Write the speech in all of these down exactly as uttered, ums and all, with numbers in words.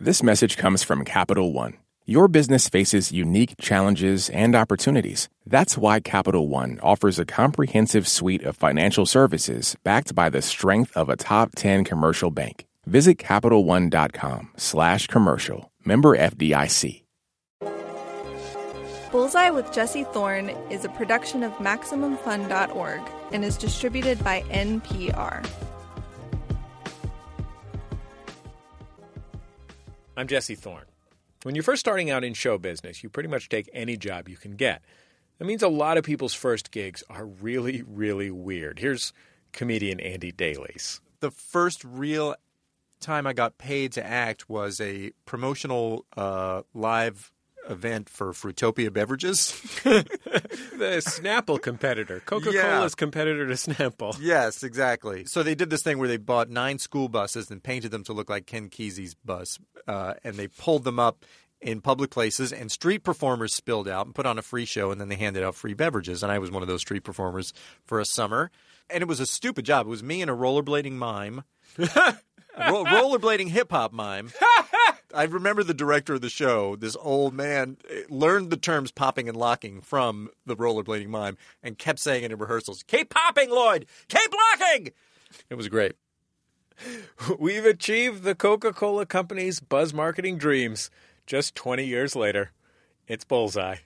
This message comes from Capital One. Your business faces unique challenges and opportunities. That's why Capital One offers a comprehensive suite of financial services backed by the strength of a top ten commercial bank. Visit CapitalOne.com slash commercial. Member F D I C. Bullseye with Jesse Thorne is a production of Maximum Fun dot org and is distributed by N P R. I'm Jesse Thorne. When you're first starting out in show business, you pretty much take any job you can get. That means a lot of people's first gigs are really, really weird. Here's comedian Andy Daly's. The first real time I got paid to act was a promotional uh, live event for Fruitopia Beverages. The Snapple competitor. Coca-Cola's yeah. competitor to Snapple. Yes, exactly. So they did this thing where they bought nine school buses and painted them to look like Ken Kesey's bus, uh, and they pulled them up in public places, and street performers spilled out and put on a free show, and then they handed out free beverages, and I was one of those street performers for a summer. And it was a stupid job. It was me and a rollerblading mime. Ro- rollerblading hip-hop mime. I remember the director of the show, this old man, learned the terms popping and locking from the rollerblading mime and kept saying it in rehearsals. Keep popping, Lloyd! Keep locking! It was great. We've achieved the Coca-Cola Company's buzz marketing dreams. Just twenty years later, it's Bullseye.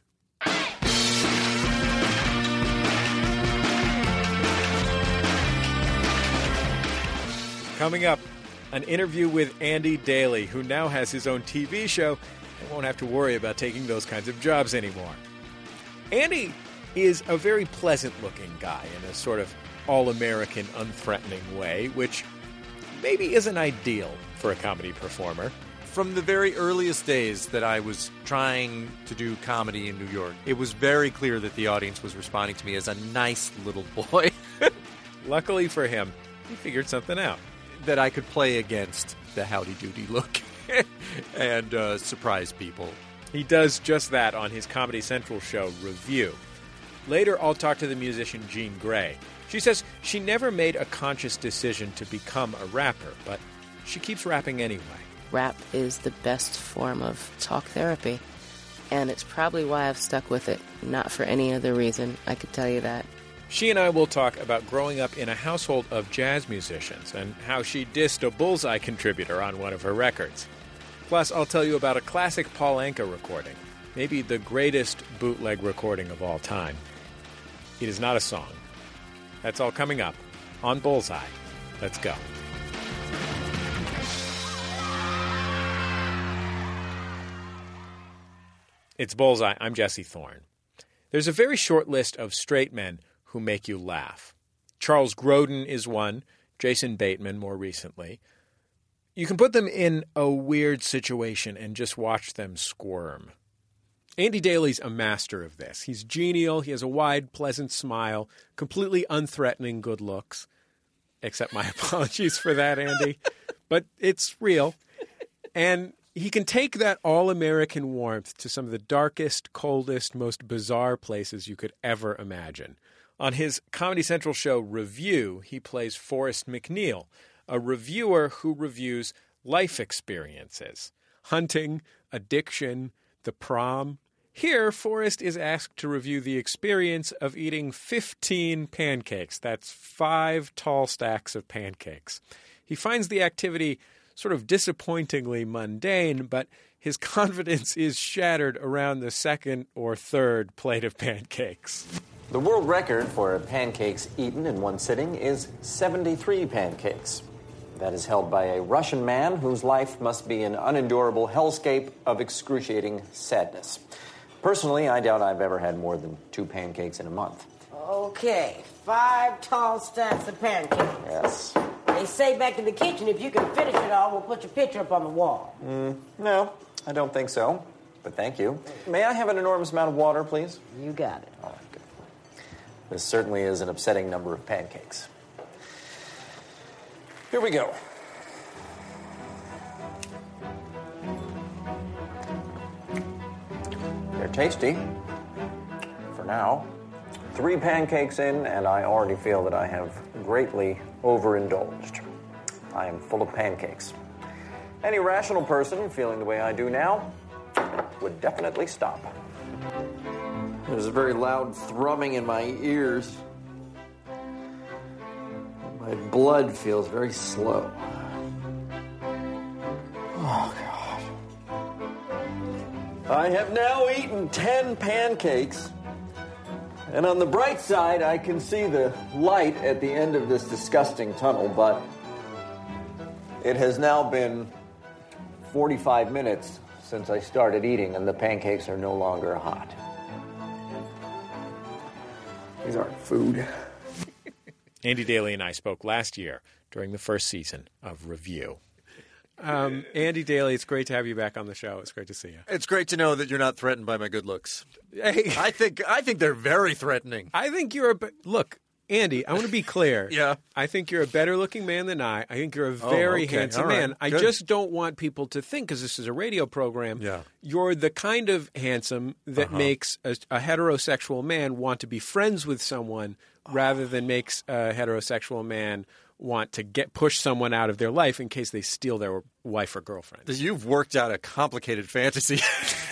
Coming up, an interview with Andy Daly, who now has his own T V show and won't have to worry about taking those kinds of jobs anymore. Andy is a very pleasant-looking guy in a sort of all-American, unthreatening way, which maybe isn't ideal for a comedy performer. From the very earliest days that I was trying to do comedy in New York, it was very clear that the audience was responding to me as a nice little boy. Luckily for him, he figured something out. That I could play against the howdy-doody look and uh, surprise people. He does just that on his Comedy Central show, Review. Later, I'll talk to the musician Jean Grey. She says she never made a conscious decision to become a rapper, but she keeps rapping anyway. Rap is the best form of talk therapy, and it's probably why I've stuck with it. Not for any other reason, I could tell you that. She and I will talk about growing up in a household of jazz musicians and how she dissed a Bullseye contributor on one of her records. Plus, I'll tell you about a classic Paul Anka recording, maybe the greatest bootleg recording of all time. It is not a song. That's all coming up on Bullseye. Let's go. It's Bullseye. I'm Jesse Thorne. There's a very short list of straight men who make you laugh. Charles Grodin is one, Jason Bateman more recently. You can put them in a weird situation and just watch them squirm. Andy Daly's a master of this. He's genial, he has a wide, pleasant smile, completely unthreatening good looks. Except my apologies for that, Andy. But it's real. And he can take that all-American warmth to some of the darkest, coldest, most bizarre places you could ever imagine. On his Comedy Central show, Review, he plays Forrest McNeil, a reviewer who reviews life experiences. Hunting, addiction, the prom. Here, Forrest is asked to review the experience of eating fifteen pancakes. That's five tall stacks of pancakes. He finds the activity sort of disappointingly mundane, but his confidence is shattered around the second or third plate of pancakes. The world record for pancakes eaten in one sitting is seventy-three pancakes. That is held by a Russian man whose life must be an unendurable hellscape of excruciating sadness. Personally, I doubt I've ever had more than two pancakes in a month. Okay, five tall stacks of pancakes. Yes. They say back in the kitchen, if you can finish it all, we'll put your picture up on the wall. Mm, no, I don't think so, but thank you. May I have an enormous amount of water, please? You got it. All right, good. This certainly is an upsetting number of pancakes. Here we go. They're tasty. For now. Three pancakes in, and I already feel that I have greatly overindulged. I am full of pancakes. Any rational person feeling the way I do now would definitely stop. There's a very loud thrumming in my ears. My blood feels very slow. Oh, God. I have now eaten ten pancakes. And on the bright side, I can see the light at the end of this disgusting tunnel, but it has now been forty-five minutes since I started eating, and the pancakes are no longer hot. These aren't food. Andy Daly and I spoke last year during the first season of Review. Um, Andy Daly, it's great to have you back on the show. It's great to see you. It's great to know that you're not threatened by my good looks. Hey, I think I think they're very threatening. I think you're a be- look, Andy. I want to be clear. Yeah. I think you're a better looking man than I. I think you're a very oh, okay. handsome All right. man. I Good. just don't want people to think, because this is a radio program, Yeah. you're the kind of handsome that Uh-huh. makes a, a heterosexual man want to be friends with someone rather than makes a heterosexual man want to get push someone out of their life in case they steal their wife or girlfriend. You've worked out a complicated fantasy.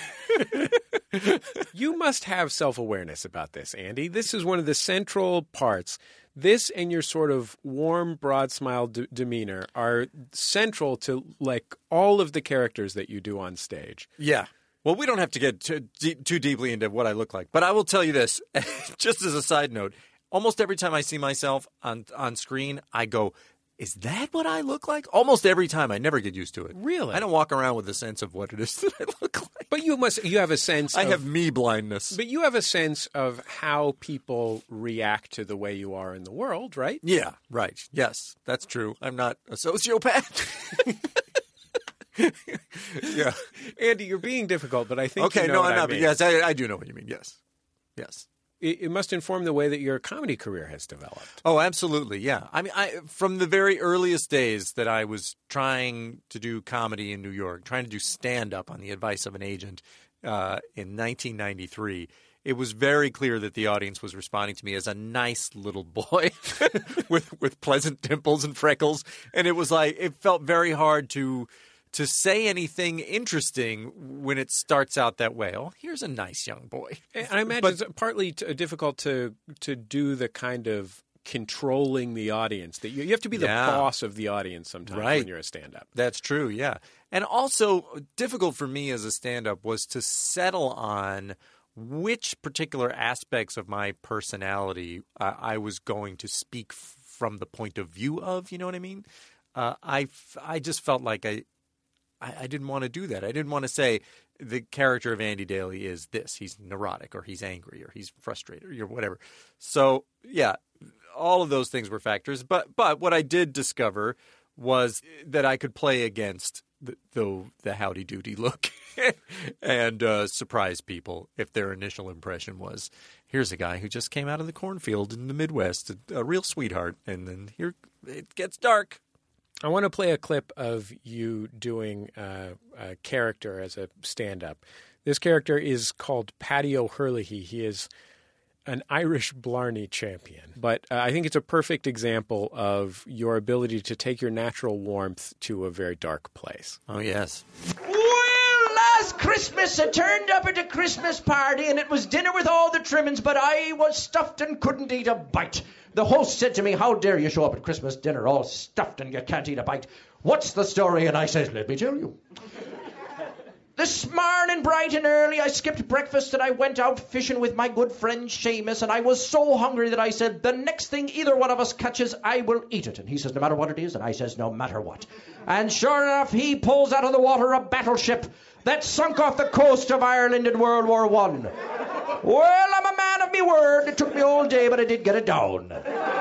You must have self-awareness about this, Andy. This is one of the central parts. This and your sort of warm, broad smile d- demeanor are central to like all of the characters that you do on stage. Yeah. Well, we don't have to get too, deep, too deeply into what I look like, but I will tell you this, just as a side note. Almost every time I see myself on on screen, I go, is that what I look like? Almost every time. I never get used to it. Really? I don't walk around with a sense of what it is that I look like. But you must you have a sense I of, have me blindness. But you have a sense of how people react to the way you are in the world, right? Yeah, right. Yes, that's true. I'm not a sociopath. Yeah. Andy, you're being difficult, but I think Okay, you know no, what I'm I not. mean. But yes, I, I do know what you mean. Yes. Yes. It, it must inform the way that your comedy career has developed. Oh, absolutely, yeah. I mean, I from the very earliest days that I was trying to do comedy in New York, trying to do stand-up on the advice of an agent uh, in nineteen ninety-three, it was very clear that the audience was responding to me as a nice little boy with with pleasant dimples and freckles, and it was like it felt very hard to to say anything interesting when it starts out that way. Oh, here's a nice young boy. And I imagine But- it's partly t- difficult to to do the kind of controlling the audience that you, you have to be the Yeah. boss of the audience sometimes Right. when you're a stand-up. That's true, yeah. And also, difficult for me as a stand-up was to settle on which particular aspects of my personality uh, I was going to speak f- from the point of view of, you know what I mean? Uh, I, f- I just felt like I, I, I didn't want to do that. I didn't want to say the character of Andy Daly is this. He's neurotic, or he's angry, or he's frustrated, or whatever. So, yeah, all of those things were factors. But but what I did discover was that I could play against the the, the howdy-doody look and uh, surprise people if their initial impression was, here's a guy who just came out of the cornfield in the Midwest, a, a real sweetheart, and then here it gets dark. I want to play a clip of you doing uh, a character as a stand-up. This character is called Paddy O'Herlihy. He is an Irish Blarney champion. But uh, I think it's a perfect example of your ability to take your natural warmth to a very dark place. Oh, yes. Well, last Christmas I turned up at a Christmas party and it was dinner with all the trimmings, but I was stuffed and couldn't eat a bite. The host said to me, how dare you show up at Christmas dinner all stuffed and you can't eat a bite? What's the story? And I says, let me tell you. This morning, bright and early, I skipped breakfast and I went out fishing with my good friend Seamus, and I was so hungry that I said, the next thing either one of us catches, I will eat it. And he says, no matter what it is, and I says, no matter what. And sure enough, he pulls out of the water a battleship that sunk off the coast of Ireland in World War One. Well, I'm a man of me word. It took me all day, but I did get it down.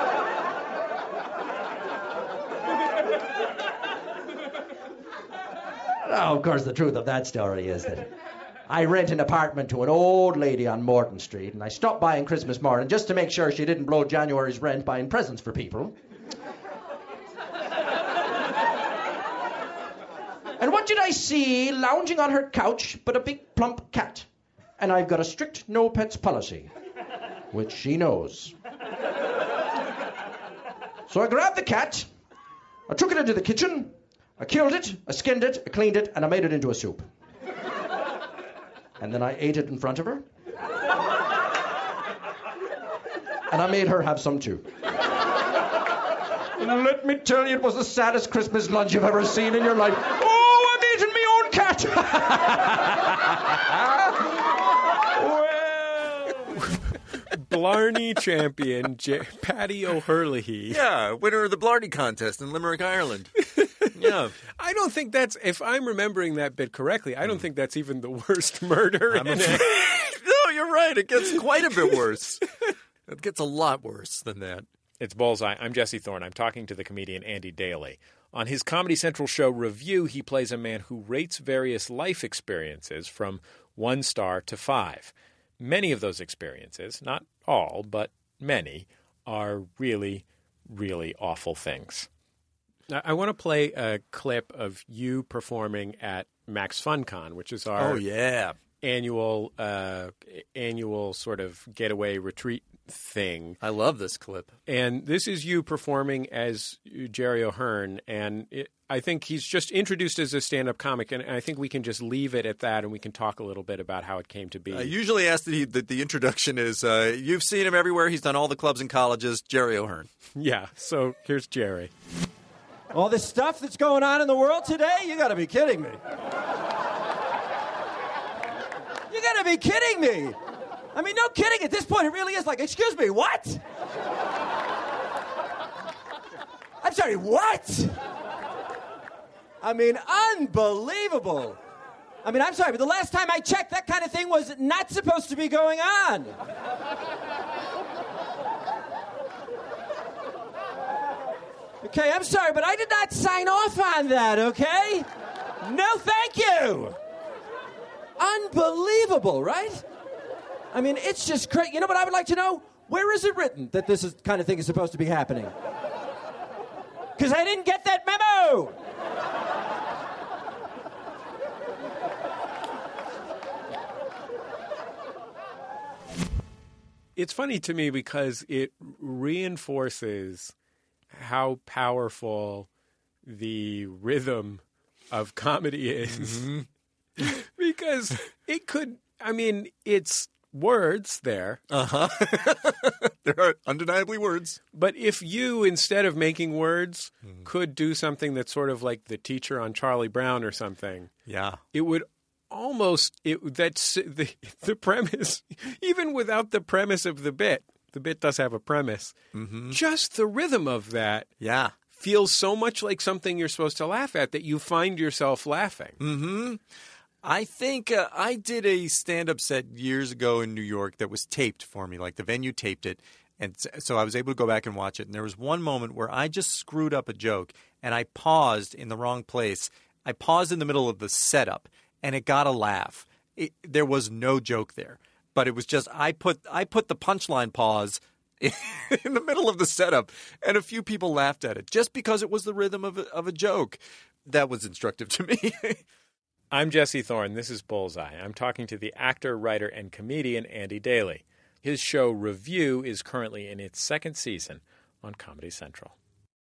Now, of course, the truth of that story is that I rent an apartment to an old lady on Morton Street, and I stopped by on Christmas morning just to make sure she didn't blow January's rent buying presents for people. And what did I see lounging on her couch but a big plump cat? And I've got a strict no pets policy, which she knows. So I grabbed the cat, I took it into the kitchen, I killed it, I skinned it, I cleaned it, and I made it into a soup. And then I ate it in front of her. And I made her have some too. And let me tell you, it was the saddest Christmas lunch you've ever seen in your life. Oh, I'm eating my own cat! Well, Blarney champion J- Paddy O'Herlihy. Yeah, winner of the Blarney contest in Limerick, Ireland. Yeah. I don't think that's, if I'm remembering that bit correctly, I don't think that's even the worst murder I'm in afraid- it. No, you're right. It gets quite a bit worse. It gets a lot worse than that. It's Bullseye. I'm Jesse Thorne. I'm talking to the comedian Andy Daly. On his Comedy Central show Review, he plays a man who rates various life experiences from one star to five. Many of those experiences, not all, but many, are really, really awful things. Now, I want to play a clip of you performing at Max FunCon, which is our Oh, yeah. annual uh, annual sort of getaway retreat thing. I love this clip. And this is you performing as Jerry O'Hearn, and it, I think he's just introduced as a stand-up comic, and I think we can just leave it at that, and we can talk a little bit about how it came to be. I usually ask that, he, that the introduction is, uh, you've seen him everywhere. He's done all the clubs and colleges. Jerry O'Hearn. Yeah, so here's Jerry. All this stuff that's going on in the world today? You gotta be kidding me. You gotta be kidding me. I mean, no kidding. At this point, it really is like, excuse me, what? I'm sorry, what? I mean, unbelievable. I mean, I'm sorry, but the last time I checked, that kind of thing was not supposed to be going on. Okay, I'm sorry, but I did not sign off on that, okay? No, thank you. Unbelievable, right? I mean, it's just crazy. You know what I would like to know? Where is it written that this is, kind of thing is supposed to be happening? Because I didn't get that memo. It's funny to me because it reinforces how powerful the rhythm of comedy is. Mm-hmm. Because it could, I mean, it's words there. Uh-huh. There are undeniably words. But if you, instead of making words, mm. could do something that's sort of like the teacher on Charlie Brown or something, yeah, it would almost, it that's the, the premise, even without the premise of the bit, the bit does have a premise, mm-hmm. just the rhythm of that yeah. feels so much like something you're supposed to laugh at that you find yourself laughing. Mm-hmm. I think uh, I did a stand-up set years ago in New York that was taped for me. Like the venue taped it, and so I was able to go back and watch it. And there was one moment where I just screwed up a joke, and I paused in the wrong place. I paused in the middle of the setup, and it got a laugh. It, there was no joke there, but it was just I put I put the punchline pause in the middle of the setup, and a few people laughed at it just because it was the rhythm of a, of a joke. That was instructive to me. I'm Jesse Thorne. This is Bullseye. I'm talking to the actor, writer, and comedian Andy Daly. His show Review is currently in its second season on Comedy Central.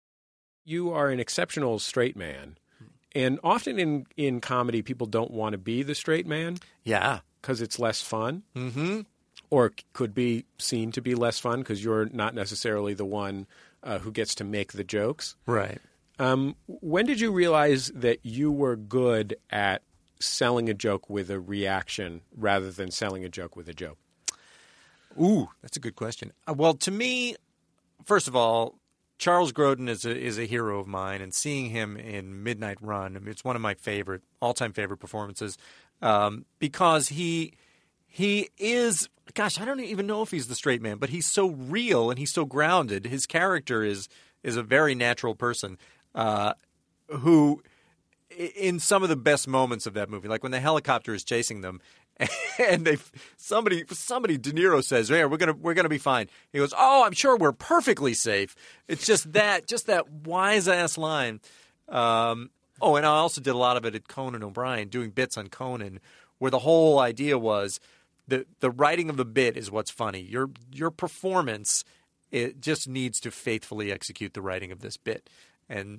You are an exceptional straight man, and often in, in comedy, people don't want to be the straight man. Yeah. Because it's less fun. Mm-hmm. Or could be seen to be less fun because you're not necessarily the one uh, who gets to make the jokes. Right. Um, when did you realize that you were good at selling a joke with a reaction rather than selling a joke with a joke? Ooh, that's a good question. Uh, well, to me, first of all, Charles Grodin is a is a hero of mine, and seeing him in Midnight Run, I mean, it's one of my favorite, all-time favorite performances, um, because he he is, gosh, I don't even know if he's the straight man, but he's so real and he's so grounded. His character is is a very natural person uh, who, in some of the best moments of that movie, like when the helicopter is chasing them, and they somebody somebody De Niro says, "Yeah, we're gonna we're gonna be fine." He goes, "Oh, I'm sure we're perfectly safe." It's just that just that wise ass line. Um, oh, and I also did a lot of it at Conan O'Brien, doing bits on Conan, where the whole idea was the the writing of the bit is what's funny. Your your performance, it just needs to faithfully execute the writing of this bit, and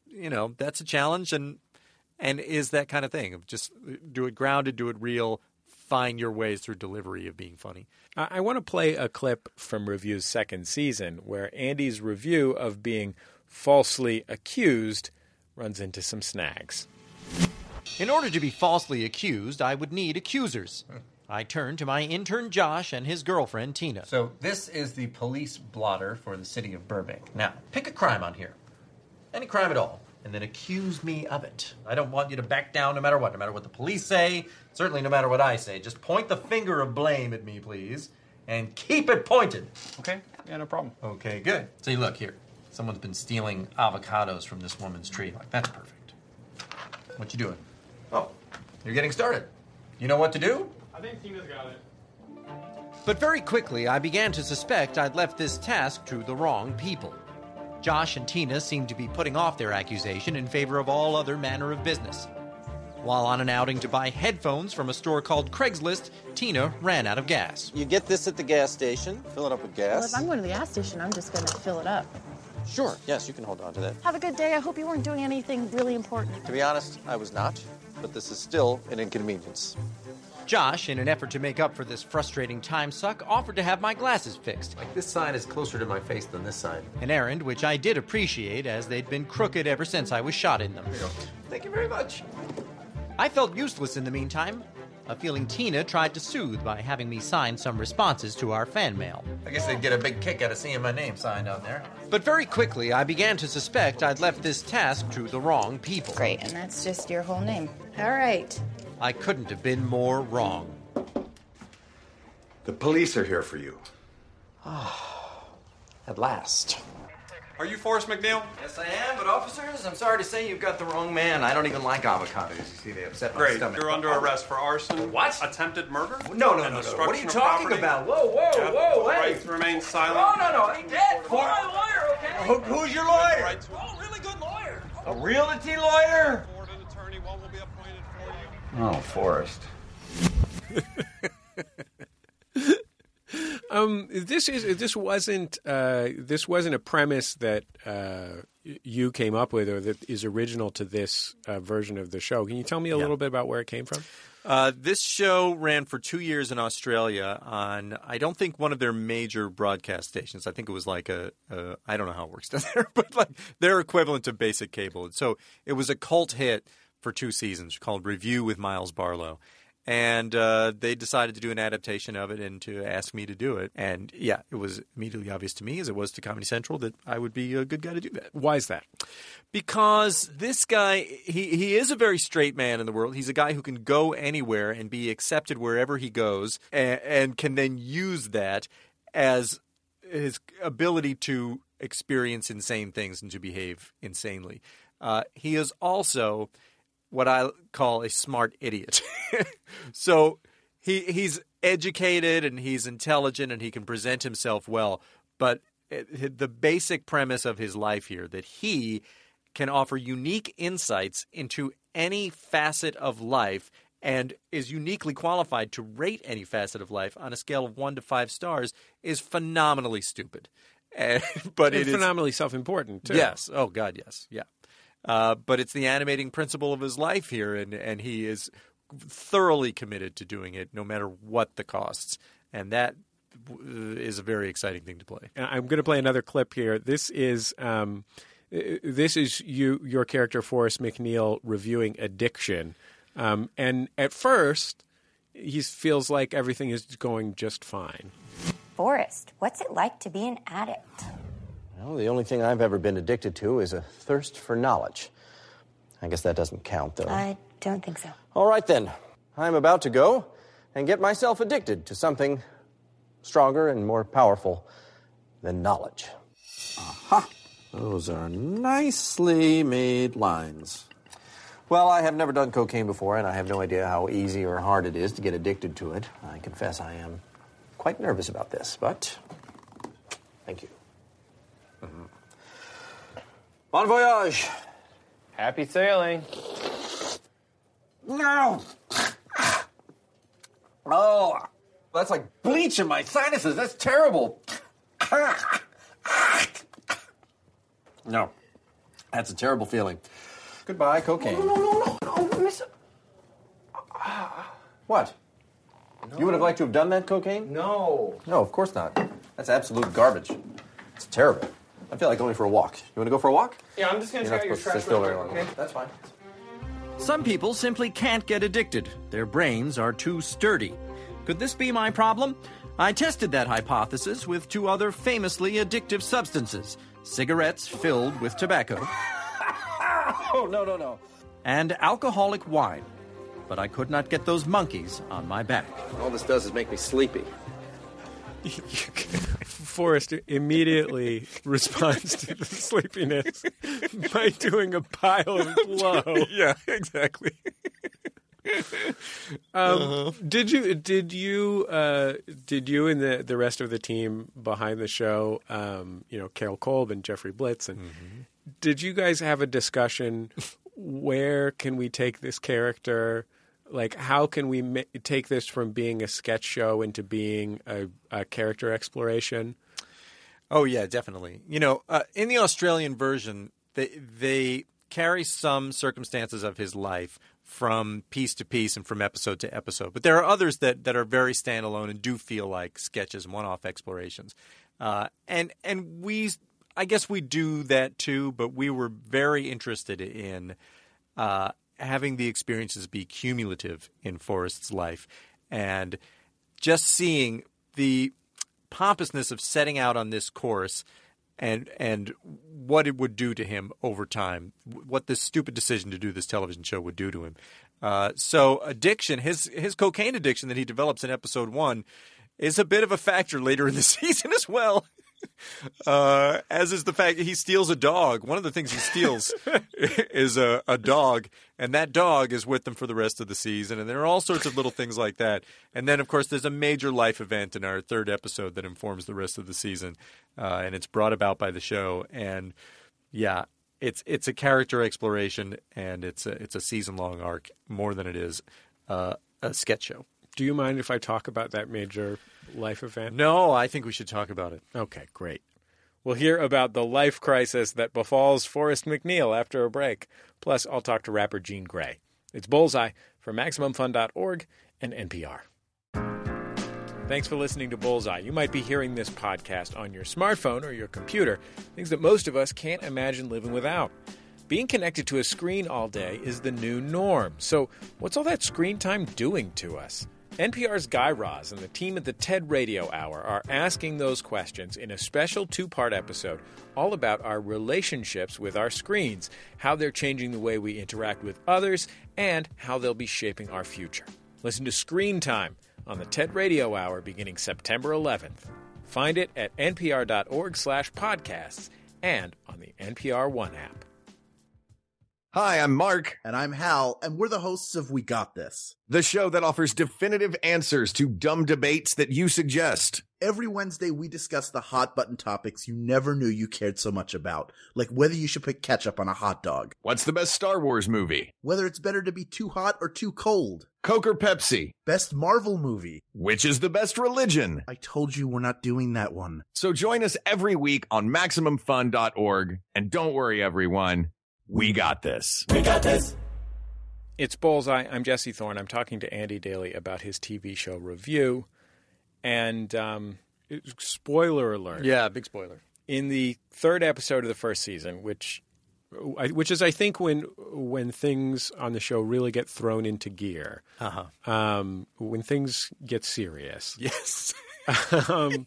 you know, that's a challenge and and is that kind of thing of just do it grounded, do it real, find your ways through delivery of being funny. I, I want to play a clip from Review's second season where Andy's review of being falsely accused runs into some snags. In order to be falsely accused, I would need accusers. I turned to my intern Josh and his girlfriend Tina. So this is the police blotter for the city of Burbank. Now, pick a crime on here. Any crime at all. And then accuse me of it. I don't want you to back down no matter what. No matter what the police say. Certainly no matter what I say. Just point the finger of blame at me, please. And keep it pointed. Okay. Yeah, no problem. Okay, good. See, look here. Someone's been stealing avocados from this woman's tree. Like, that's perfect. What you doing? Oh, you're getting started. You know what to do? I think Tina's got it. But very quickly, I began to suspect I'd left this task to the wrong people. Josh and Tina seemed to be putting off their accusation in favor of all other manner of business. While on an outing to buy headphones from a store called Craigslist, Tina ran out of gas. You get this at the gas station, fill it up with gas. Well, if I'm going to the gas station, I'm just going to fill it up. Sure, yes, you can hold on to that. Have a good day. I hope you weren't doing anything really important. To be honest, I was not, but this is still an inconvenience. Josh, in an effort to make up for this frustrating time suck, offered to have my glasses fixed. Like, this side is closer to my face than this side. An errand which I did appreciate, as they'd been crooked ever since I was shot in them. There you go. Thank you very much. I felt useless in the meantime, a feeling Tina tried to soothe by having me sign some responses to our fan mail. I guess they'd get a big kick out of seeing my name signed on there. But very quickly, I began to suspect I'd left this task to the wrong people. Great, and that's just your whole name. All right. I couldn't have been more wrong. The police are here for you. Ah, at last. Are you Forrest McNeil? Yes, I am, but officers, I'm sorry to say you've got the wrong man. I don't even like avocados. You see, they upset my Great. stomach. You're under arrest for arson. What? Attempted murder? No, no, and no, no. destruction What are you of talking property. about? Whoa, whoa, Yeah. whoa, The hey. right to remain silent. No, no, no. He dead. Call my lawyer, okay? Who, who's your lawyer? Right to Oh, really good lawyer. A realty lawyer? afford an attorney. One will be appointed for you. Oh, Forrest. Um, this is this wasn't uh, this wasn't a premise that uh, you came up with or that is original to this uh, version of the show. Can you tell me a Yeah. little bit about where it came from? Uh, this show ran for two years in Australia on, I don't think one of their major broadcast stations. I think it was like a, a I don't know how it works down there, but like their equivalent to basic cable. So it was a cult hit for two seasons called Review with Miles Barlow. And uh, they decided to do an adaptation of it and to ask me to do it. And yeah, it was immediately obvious to me, as it was to Comedy Central, that I would be a good guy to do that. Why is that? Because this guy, he, he is a very straight man in the world. He's a guy who can go anywhere and be accepted wherever he goes and, and can then use that as his ability to experience insane things and to behave insanely. Uh, he is also what I call a smart idiot. So he he's educated and he's intelligent and he can present himself well. But it, the basic premise of his life here, that he can offer unique insights into any facet of life and is uniquely qualified to rate any facet of life on a scale of one to five stars, is phenomenally stupid. And, but and it is phenomenally self-important, too. Yes. Oh, God, yes. Yeah. Uh, but it's the animating principle of his life here, and, and he is thoroughly committed to doing it no matter what the costs. And that is a very exciting thing to play. I'm going to play another clip here. This is um, this is you, your character Forrest McNeil, reviewing addiction. Um, and at first, he feels like everything is going just fine. Forrest, what's it like to be an addict? Well, the only thing I've ever been addicted to is a thirst for knowledge. I guess that doesn't count, though. I don't think so. All right, then. I'm about to go and get myself addicted to something stronger and more powerful than knowledge. Aha! Those are nicely made lines. Well, I have never done cocaine before, and I have no idea how easy or hard it is to get addicted to it. I confess I am quite nervous about this, but thank you. Mm-hmm. Bon voyage! Happy sailing. No! Oh, that's like bleach in my sinuses. That's terrible. No. That's a terrible feeling. Goodbye, cocaine. No, no, no, no, no, miss. What? You would have liked to have done that, cocaine? No. No, of course not. That's absolute garbage. It's terrible. I feel like going for a walk. You want to go for a walk? Yeah, I'm just going to You're check not out your supposed to trash sit still real very quick, long. okay? That's fine. Some people simply can't get addicted. Their brains are too sturdy. Could this be my problem? I tested that hypothesis with two other famously addictive substances: cigarettes filled with tobacco Oh, no, no, no. and alcoholic wine. But I could not get those monkeys on my back. All this does is make me sleepy. Forrest immediately responds to the sleepiness by doing a pile of blow. Yeah, exactly. Um, Uh-huh. Did you did you uh, did you and the the rest of the team behind the show, um, you know, Carol Kolb and Jeffrey Blitz, and Mm-hmm. did you guys have a discussion? Where can we take this character? Like, how can we ma- take this from being a sketch show into being a, a character exploration? Oh yeah, definitely. You know, uh, in the Australian version, they they carry some circumstances of his life from piece to piece and from episode to episode. But there are others that, that are very standalone and do feel like sketches, one-off explorations. Uh, and and we, I guess we do that too. But we were very interested in uh, having the experiences be cumulative in Forrest's life, and just seeing the pompousness of setting out on this course and and what it would do to him over time, what this stupid decision to do this television show would do to him. Uh, so addiction, his his cocaine addiction that he develops in episode one is a bit of a factor later in the season as well. Uh, as is the fact that he steals a dog. One of the things he steals is a, a dog, and that dog is with them for the rest of the season. And there are all sorts of little things like that. And then, of course, there's a major life event in our third episode that informs the rest of the season, uh, and it's brought about by the show. And yeah, it's it's a character exploration, and it's a, it's a season long arc more than it is uh, a sketch show. Do you mind if I talk about that major life event? No, I think we should talk about it. Okay, great. We'll hear about the life crisis that befalls Forrest McNeil after a break. Plus, I'll talk to rapper Jean Grey. It's Bullseye for Maximum Fun dot org and N P R. Thanks for listening to Bullseye. You might be hearing this podcast on your smartphone or your computer, things that most of us can't imagine living without. Being connected to a screen all day is the new norm. So what's all that screen time doing to us? N P R's Guy Raz and the team at the TED Radio Hour are asking those questions in a special two-part episode all about our relationships with our screens, how they're changing the way we interact with others, and how they'll be shaping our future. Listen to Screen Time on the TED Radio Hour beginning September eleventh. Find it at npr.org slash podcasts and on the N P R One app. Hi, I'm Mark. And I'm Hal, and we're the hosts of We Got This, the show that offers definitive answers to dumb debates that you suggest. Every Wednesday, we discuss the hot button topics you never knew you cared so much about, like whether you should put ketchup on a hot dog. What's the best Star Wars movie? Whether it's better to be too hot or too cold. Coke or Pepsi? Best Marvel movie. Which is the best religion? I told you we're not doing that one. So join us every week on Maximum Fun dot org. And don't worry, everyone. We got this. We got this. It's Bullseye. I'm Jesse Thorne. I'm talking to Andy Daly about his T V show review. And um, spoiler alert. Yeah, big spoiler. In the third episode of the first season, which which is, I think, when when things on the show really get thrown into gear. Uh-huh. Um, when things get serious. Yes. um,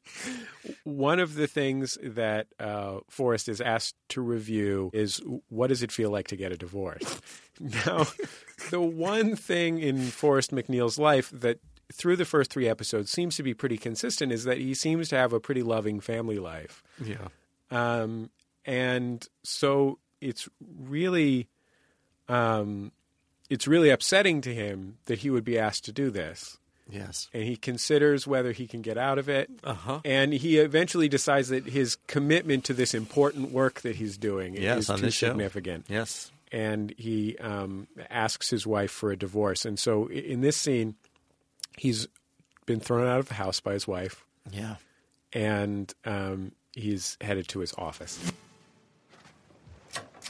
one of the things that uh, Forrest is asked to review is, what does it feel like to get a divorce? Now, the one thing in Forrest McNeil's life that through the first three episodes seems to be pretty consistent is that he seems to have a pretty loving family life. Yeah. Um, and so it's really, um, it's really upsetting to him that he would be asked to do this. Yes. And he considers whether he can get out of it. Uh-huh. And he eventually decides that his commitment to this important work that he's doing yes, is on too this show. significant. Yes. And he um, asks his wife for a divorce. And so in this scene, he's been thrown out of the house by his wife. Yeah. And um, he's headed to his office.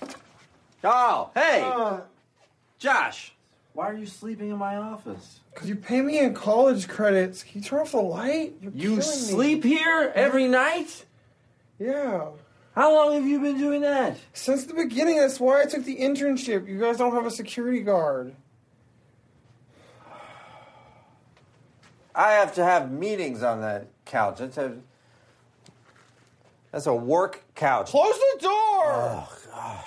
Carl, hey! Uh, Josh, why are you sleeping in my office? Because you pay me in college credits. Can you turn off the light? You're You killing sleep me. here every night? Yeah. How long have you been doing that? Since the beginning. That's why I took the internship. You guys don't have a security guard. I have to have meetings on that couch. That's a, that's a work couch. Close the door! Oh, God.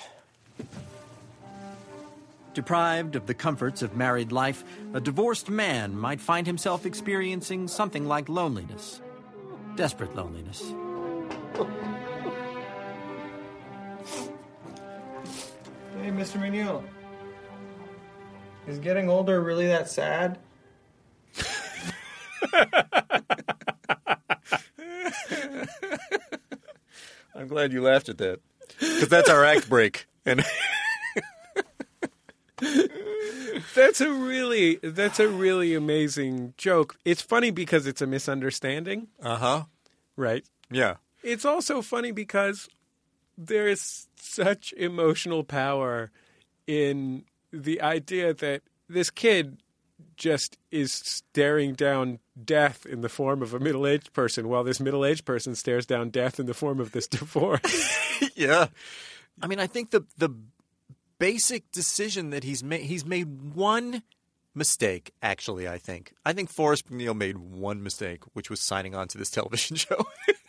Deprived of the comforts of married life, a divorced man might find himself experiencing something like loneliness. Desperate loneliness. Hey, Mister McNeil. Is getting older really that sad? I'm glad you laughed at that. Because that's our act break. And That's a really that's a really amazing joke. It's funny because it's a misunderstanding. Uh-huh. Right? Yeah. It's also funny because there is such emotional power in the idea that this kid just is staring down death in the form of a middle-aged person while this middle-aged person stares down death in the form of this divorce. Yeah. I mean, I think the the basic decision that he's made, he's made one mistake, actually, I think. I think Forrest McNeil made one mistake, which was signing on to this television show.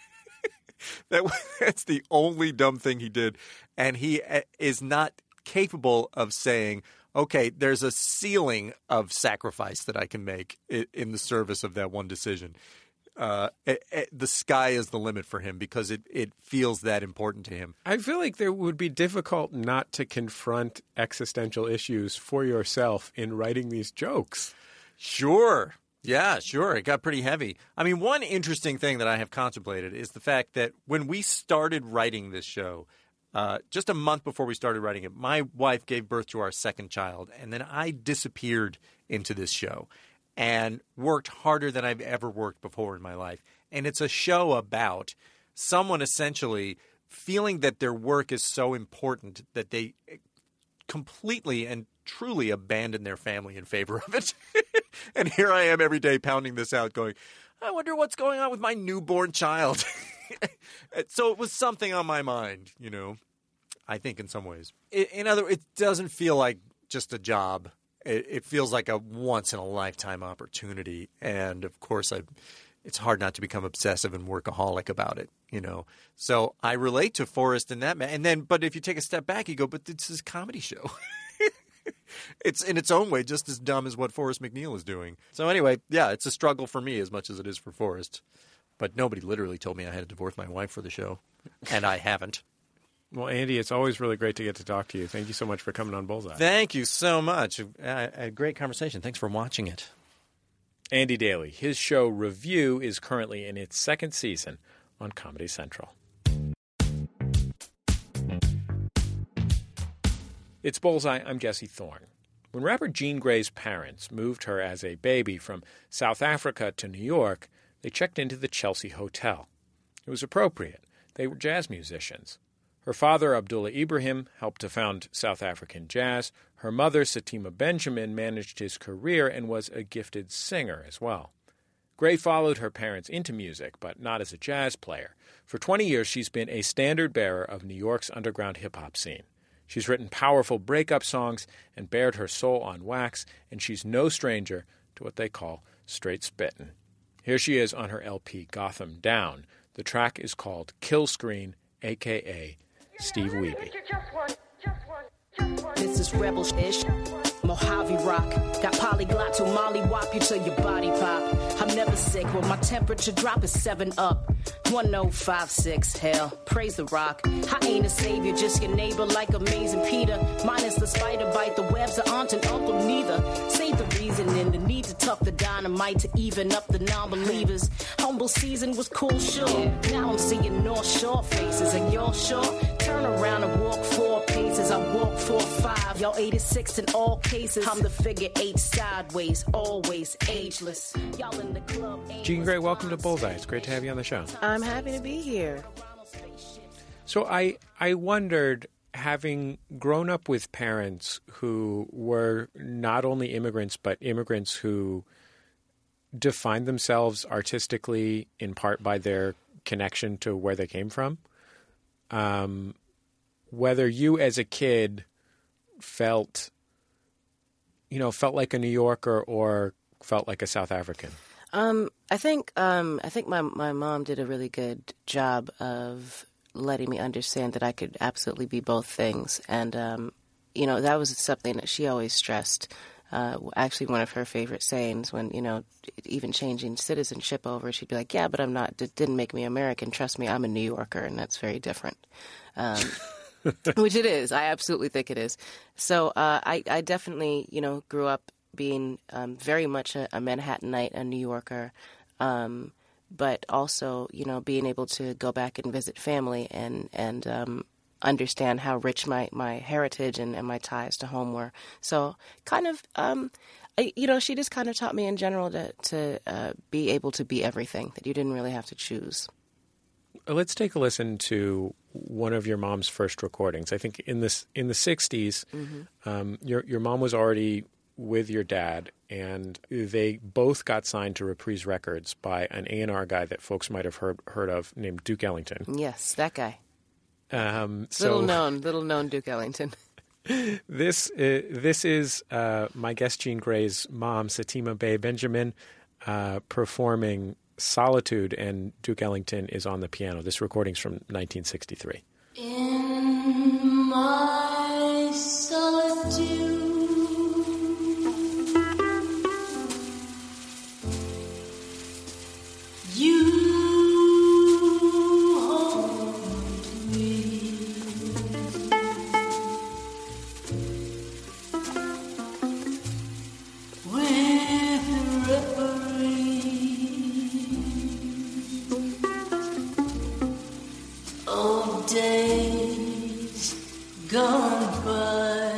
that That's the only dumb thing he did. And he is not capable of saying, okay, there's a ceiling of sacrifice that I can make in the service of that one decision. Uh, it, it, the sky is the limit for him because it, it feels that important to him. I feel like there would be difficult not to confront existential issues for yourself in writing these jokes. Sure. Yeah, sure. It got pretty heavy. I mean, one interesting thing that I have contemplated is the fact that when we started writing this show, uh, just a month before we started writing it, my wife gave birth to our second child, and then I disappeared into this show and worked harder than I've ever worked before in my life. And it's a show about someone essentially feeling that their work is so important that they completely and truly abandon their family in favor of it. And here I am every day pounding this out going, I wonder what's going on with my newborn child. So it was something on my mind, you know, I think in some ways. In other words, it doesn't feel like just a job. It feels like a once-in-a-lifetime opportunity. And, of course, I, it's hard not to become obsessive and workaholic about it, you know. So I relate to Forrest in that. And then, but if you take a step back, you go, but this is a comedy show. It's in its own way just as dumb as what Forrest McNeil is doing. So anyway, yeah, it's a struggle for me as much as it is for Forrest. But nobody literally told me I had to divorce my wife for the show. And I haven't. Well, Andy, it's always really great to get to talk to you. Thank you so much for coming on Bullseye. Thank you so much. A, a great conversation. Thanks for watching it. Andy Daly. His show Review is currently in its second season on Comedy Central. It's Bullseye. I'm Jesse Thorne. When rapper Jean Grae's parents moved her as a baby from South Africa to New York, they checked into the Chelsea Hotel. It was appropriate. They were jazz musicians. Her father, Abdullah Ibrahim, helped to found South African jazz. Her mother, Satima Benjamin, managed his career and was a gifted singer as well. Grae followed her parents into music, but not as a jazz player. For twenty years, she's been a standard-bearer of New York's underground hip-hop scene. She's written powerful breakup songs and bared her soul on wax, and she's no stranger to what they call straight spittin'. Here she is on her L P Gotham Down. The track is called Kill Screen, a k a. Steve Wiebe. This is rebel-ish. Mojave rock. Got polyglot to molly whop you till your body pop. I'm never sick when my temperature drop is seven up. one oh five six, hell, praise the rock. I ain't a savior, just your neighbor like Amazing Peter. Minus the spider bite, the webs of aunt and uncle neither. Save the reason and the need to tuck the dynamite to even up the non-believers. Humble season was cool, sure. Now I'm seeing North Shore faces, and you're sure? Turn around and walk four paces, I walk four five. Y'all eighty-six in all cases. I'm the figure eight sideways, always ageless. Y'all in the club. Jean Grae, welcome to Bullseye. It's great to have you on the show. I'm happy to be here. So I I wondered having grown up with parents who were not only immigrants, but immigrants who defined themselves artistically in part by their connection to where they came from, um, whether you as a kid felt, you know, felt like a New Yorker or felt like a South African. Um, I think um, I think my my mom did a really good job of letting me understand that I could absolutely be both things, and um, you know, that was something that she always stressed. Uh, actually, one of her favorite sayings, when, you know, even changing citizenship over, she'd be like, "Yeah, but I'm not. It didn't make me American. Trust me, I'm a New Yorker, and that's very different." Um, which it is. I absolutely think it is. So uh, I, I definitely, you know, grew up being um, very much a, a Manhattanite, a New Yorker, um, but also, you know, being able to go back and visit family and and um, understand how rich my, my heritage and, and my ties to home were. So kind of, um, I, you know, she just kind of taught me in general to, to uh, be able to be everything, that you didn't really have to choose. Let's take a listen to one of your mom's first recordings. I think in this in the sixties, mm-hmm. um, your your mom was already with your dad, and they both got signed to Reprise Records by an A and R guy that folks might have heard heard of named Duke Ellington. Yes, that guy. Um, so little known, little known Duke Ellington. this uh, this is uh, my guest Jean Grey's mom, Satima Bey Benjamin, uh, performing Solitude, and Duke Ellington is on the piano. This recording's from nineteen sixty-three. In my solitude, you hold me. With reverie of days gone by.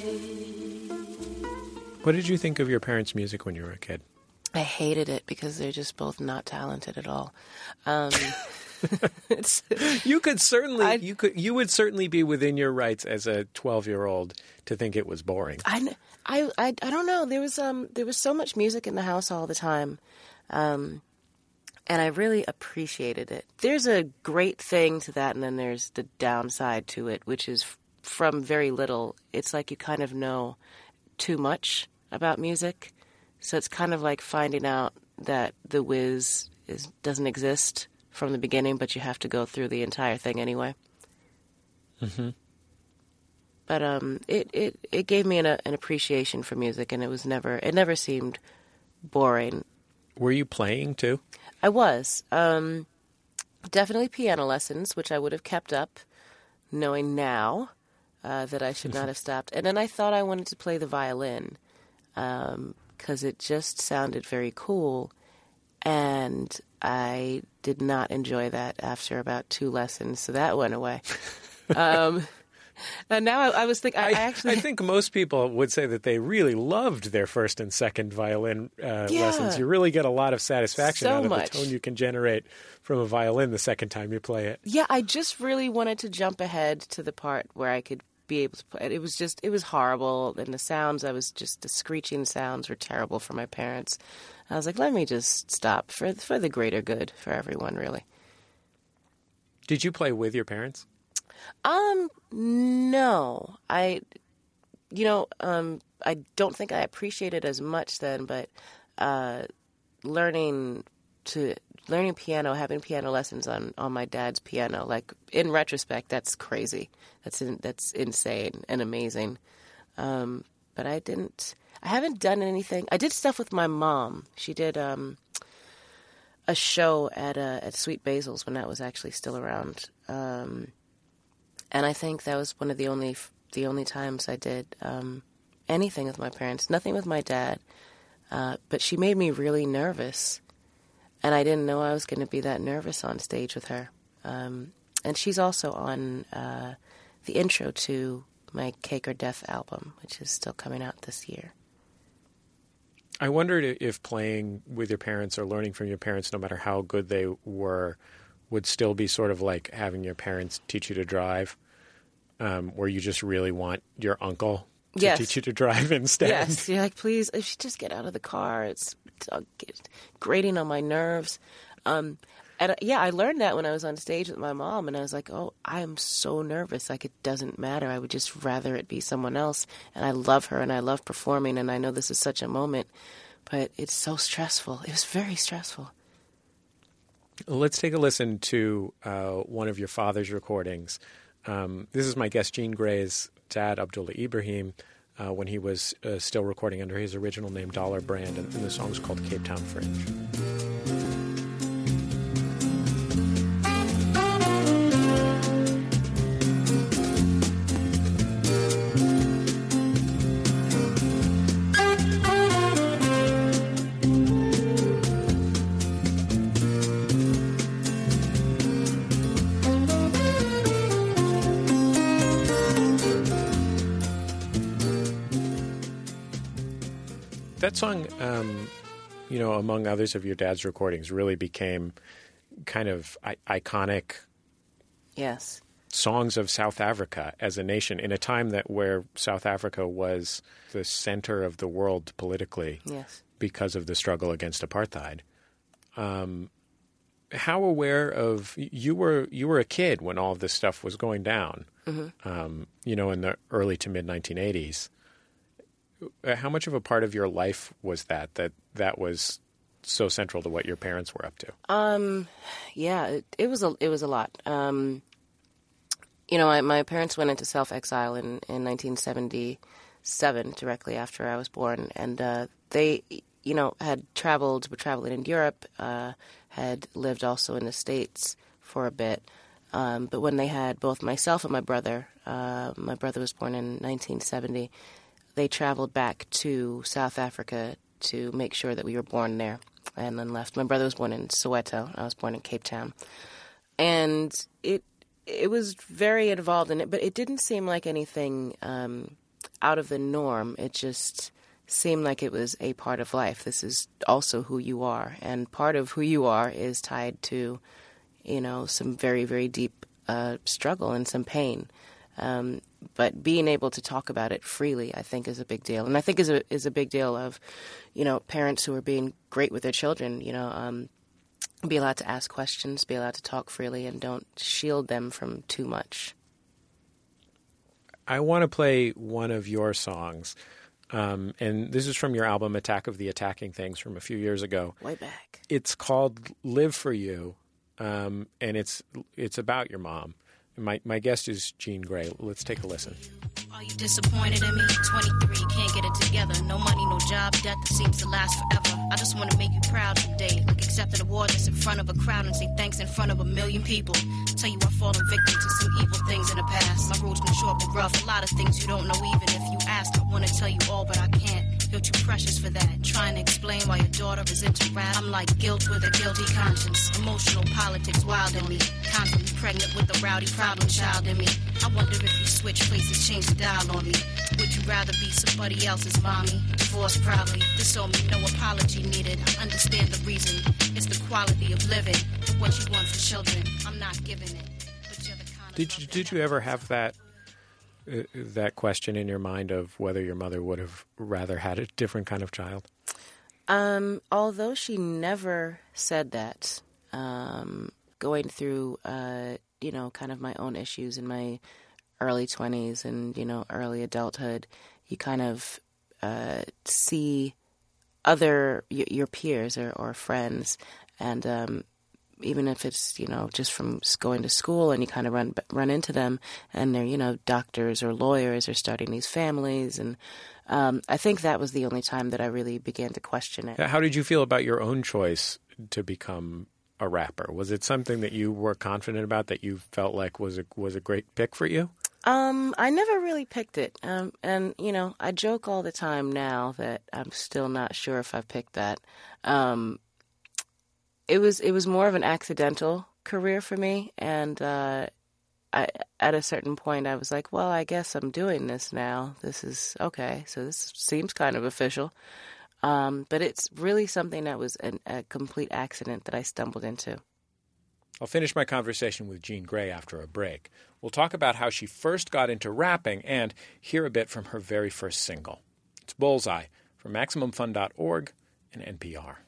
What did you think of your parents' music when you were a kid? I hated it because they're just both not talented at all. Um, it's, you could certainly I'd, you could you would certainly be within your rights as a twelve-year-old to think it was boring. I, I, I, I don't know. There was um there was so much music in the house all the time, um, and I really appreciated it. There's a great thing to that, and then there's the downside to it, which is f- from very little. It's like you kind of know too much about music. So it's kind of like finding out that The Wiz is, doesn't exist from the beginning, but you have to go through the entire thing anyway. Mm-hmm. But um, it, it, it gave me an, an appreciation for music, and it was never it never seemed boring. Were you playing too? I was. Um, definitely piano lessons, which I would have kept up, knowing now uh, that I should not have stopped. And then I thought I wanted to play the violin. Um because it just sounded very cool, and I did not enjoy that after about two lessons, so that went away. um, and now I, I was thinking, I, I actually... I think most people would say that they really loved their first and second violin uh, yeah, lessons. You really get a lot of satisfaction so out of much. the tone you can generate from a violin the second time you play it. Yeah, I just really wanted to jump ahead to the part where I could be able to play it. It was just, it was horrible, and the sounds, I was just, the screeching sounds were terrible for my parents. I was like, let me just stop for for the greater good for everyone, really. Did you play with your parents? Um, no. I, you know, um, I don't think I appreciated as much then, but uh, learning to learning piano, having piano lessons on, on my dad's piano, like in retrospect, that's crazy. That's in, that's insane and amazing. Um, but I didn't. I haven't done anything. I did stuff with my mom. She did um, a show at uh, at Sweet Basil's when that was actually still around, um, and I think that was one of the only the only times I did um, anything with my parents. Nothing with my dad, uh, but she made me really nervous. And I didn't know I was going to be that nervous on stage with her. Um, and she's also on uh, the intro to my Cake or Death album, which is still coming out this year. I wondered if playing with your parents or learning from your parents, no matter how good they were, would still be sort of like having your parents teach you to drive. um, where you just really want your uncle to Yes. teach you to drive instead? Yes, you're like, please, if you just get out of the car, it's, it's uh, get- grating on my nerves. Um, and uh, yeah, I learned that when I was on stage with my mom, and I was like, oh, I am so nervous. Like, it doesn't matter. I would just rather it be someone else. And I love her, and I love performing, and I know this is such a moment, but it's so stressful. It was very stressful. Let's take a listen to uh, one of your father's recordings. Um, this is my guest, Jean Grey's dad, Abdullah Ibrahim, uh, when he was uh, still recording under his original name, Dollar Brand, and, and the song's called Cape Town Fringe. That song, um, you know, among others of your dad's recordings, really became kind of I- iconic Yes. songs of South Africa as a nation in a time that where South Africa was the center of the world politically Yes. because of the struggle against apartheid. Um, how aware of you were you were a kid when all of this stuff was going down? Mhm. Um, you know, in the early to mid nineteen eighties. How much of a part of your life was that, that that was so central to what your parents were up to? Um, yeah, it, it was a it was a lot. Um, you know, I, my parents went into self-exile in, in nineteen seventy-seven, directly after I was born, and uh, they, you know, had traveled, were traveling in Europe, uh, had lived also in the States for a bit. Um, but when they had both myself and my brother, uh, my brother was born in nineteen seventy. They traveled back to South Africa to make sure that we were born there, and then left. My brother was born in Soweto. I was born in Cape Town. And it it was very involved in it, but it didn't seem like anything um, out of the norm. It just seemed like it was a part of life. This is also who you are, and part of who you are is tied to, you know, some very, very deep uh, struggle and some pain. Um, but being able to talk about it freely, I think, is a big deal. And I think is a is a big deal of, you know, parents who are being great with their children, you know, um, be allowed to ask questions, be allowed to talk freely, and don't shield them from too much. I want to play one of your songs, um, and this is from your album Attack of the Attacking Things from a few years ago. Way back. It's called Live For You, um, and it's it's about your mom. My my guest is Jean Grey. Let's take a listen. Are you disappointed in me? twenty-three, can't get it together. No money, no job, debt that seems to last forever. I just want to make you proud today. Like accept an award that's in front of a crowd and say thanks in front of a million people. Tell you I've fallen victim to some evil things in the past. My road's been short but rough. A lot of things you don't know even if you asked. I want to tell you all, but I can't. You're too precious for that. Trying to explain why your daughter is into rap. I'm like guilt with a guilty conscience. Emotional politics wild in me. Constantly pregnant with a rowdy problem child in me. I wonder if you switch places, change the dial on me. Would you rather be somebody else's mommy? Divorced probably. Disown me, no apology needed. I understand the reason. It's the quality of living. What you want for children, I'm not giving it. But you're the kind of Did you did you ever have that uh, that question in your mind of whether your mother would have rather had a different kind of child? Um, although she never said that, um, going through, uh, you know, kind of my own issues in my early twenties and, you know, early adulthood, you kind of uh, see other, y- your peers or, or friends, and um, even if it's, you know, just from s- going to school and you kind of run run into them and they're, you know, doctors or lawyers or starting these families. And um, I think that was the only time that I really began to question it. How did you feel about your own choice to become a rapper? Was it something that you were confident about, that you felt like was a, was a great pick for you? Um, I never really picked it. Um, and, you know, I joke all the time now that I'm still not sure if I picked that. Um, it was it was more of an accidental career for me. And uh, I, at a certain point, I was like, well, I guess I'm doing this now. This is okay. So this seems kind of official. Um, but it's really something that was an, a complete accident that I stumbled into. I'll finish my conversation with Jean Grae after a break. We'll talk about how she first got into rapping and hear a bit from her very first single. It's Bullseye from Maximum Fun dot org and N P R.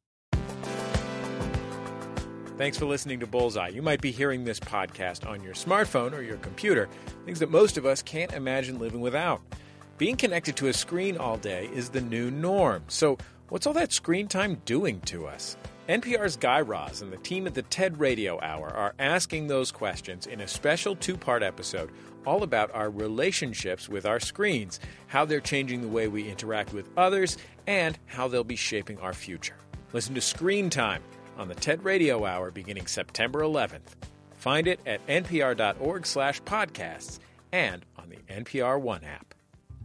Thanks for listening to Bullseye. You might be hearing this podcast on your smartphone or your computer, things that most of us can't imagine living without. Being connected to a screen all day is the new norm. So what's all that screen time doing to us? N P R's Guy Raz and the team at the TED Radio Hour are asking those questions in a special two-part episode all about our relationships with our screens, how they're changing the way we interact with others, and how they'll be shaping our future. Listen to Screen Time on the TED Radio Hour beginning September eleventh. Find it at npr.org slash podcasts and on the N P R One app.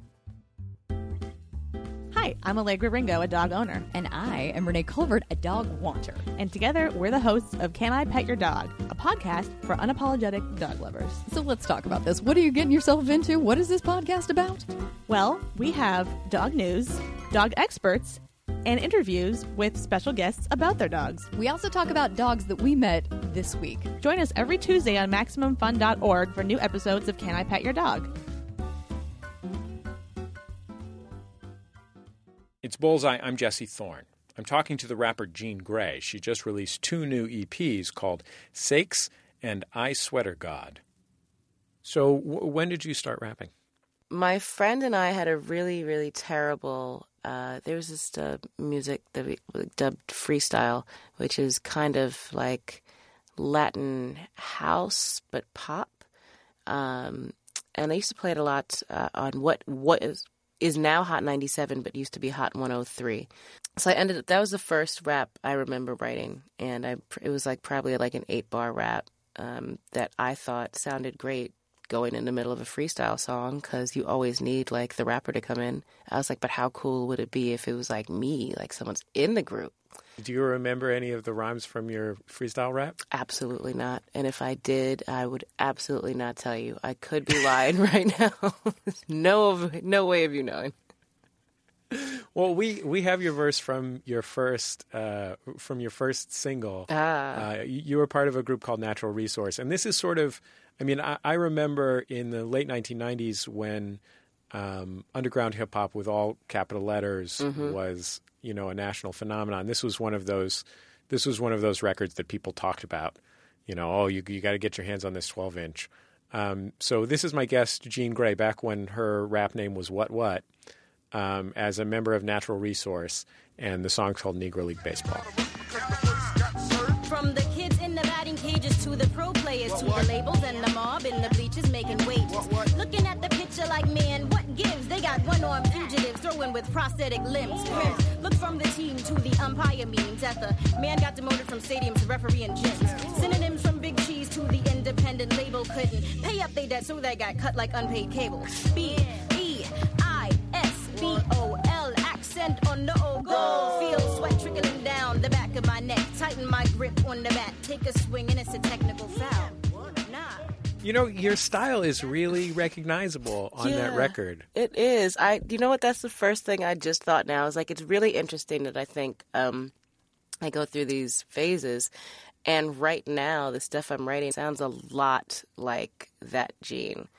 Hi, I'm Allegra Ringo, a dog owner. And I am Renee Colbert, a dog wanter. And together, we're the hosts of Can I Pet Your Dog, a podcast for unapologetic dog lovers. So let's talk about this. What are you getting yourself into? What is this podcast about? Well, we have dog news, dog experts, and interviews with special guests about their dogs. We also talk about dogs that we met this week. Join us every Tuesday on Maximum Fun dot org for new episodes of Can I Pet Your Dog? It's Bullseye. I'm Jesse Thorne. I'm talking to the rapper Jean Grae. She just released two new E Ps called Sakes and I Sweater God. So w- when did you start rapping? My friend and I had a really, really terrible, uh, there was this uh, music that we dubbed freestyle, which is kind of like Latin house, but pop. Um, and I used to play it a lot uh, on what what is, is now Hot ninety-seven, but used to be Hot one oh three. So I ended up, that was the first rap I remember writing. And I it was like probably like an eight bar rap um, that I thought sounded great going in the middle of a freestyle song, because you always need like the rapper to come in. I was like, but how cool would it be if it was like me, like someone's in the group? Do you remember any of the rhymes from your freestyle rap? Absolutely not. And if I did, I would absolutely not tell you. I could be lying right now. no, no way of you knowing. Well, we, we have your verse from your first uh, from your first single. Ah. Uh, you were part of a group called Natural Resource, and this is sort of, I mean, I, I remember in the late nineteen nineties when um, underground hip hop with all capital letters Mm-hmm. was, you know, a national phenomenon. This was one of those. This was one of those records that people talked about. You know, oh, you you got to get your hands on this twelve inch. Um, so this is my guest, Jean Grae, back when her rap name was What What, um, as a member of Natural Resource, and the song's called Negro League Baseball. From the kids in the batting cages to the pro players to the labels and the mob in the bleachers making wages. Looking at the picture like, man, what gives? They got one-armed fugitives throwing with prosthetic limbs. Crimps. Look from the team to the umpire memes at the man got demoted from stadiums to referee and gyms. Synonyms from Big Cheese to the independent label couldn't pay up their debt, so they got cut like unpaid cable. B E I S B O L accent on the O goal. Feel sweat trickling down the back of my neck. Tighten my grip on the bat. Take a swing and it's a technical foul. Nah. You know, your style is really recognizable on Yeah, that record. It is. I. You know what? That's the first thing I just thought now. Is like, it's really interesting that I think um, I go through these phases. And right now, the stuff I'm writing sounds a lot like that Jean.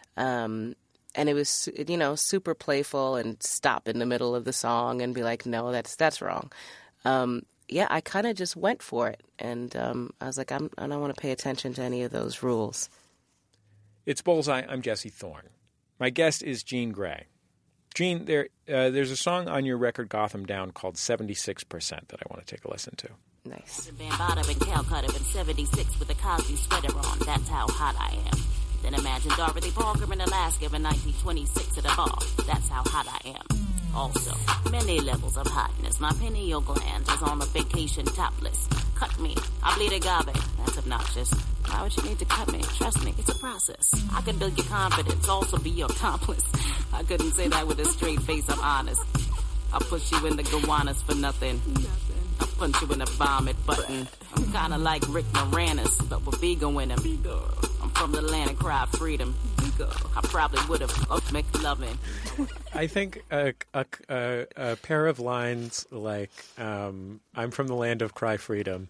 Um, and it was, you know, super playful and stop in the middle of the song and be like, no, that's that's wrong. Um, yeah, I kind of just went for it. And um, I was like, I'm, I don't want to pay attention to any of those rules. It's Bullseye. I'm Jesse Thorne. My guest is Jean Grae. Jean, there, uh, there's a song on your record Gotham Down called seventy-six percent that I want to take a listen to. Nice. Bambaataa in Calcutta in seventy-six with a Cosby sweater on. That's how hot I am. Then imagine Dorothy Parker in Alaska in nineteen twenty-six at a bar. That's how hot I am. Also, many levels of hotness. My pineal gland is on a vacation topless. Cut me. I bleed agave. That's obnoxious. Why would you need to cut me? Trust me, it's a process. I can build your confidence, also be your accomplice. I couldn't say that with a straight face, I'm honest. I'll push you in the gowanus for nothing. I'll punch you in the vomit button. I'm kinda like Rick Moranis, but with Vigo in him. I'm from the land and cry freedom. I probably would have up McLovin. I think a, a, a, a pair of lines like um, I'm from the land of cry freedom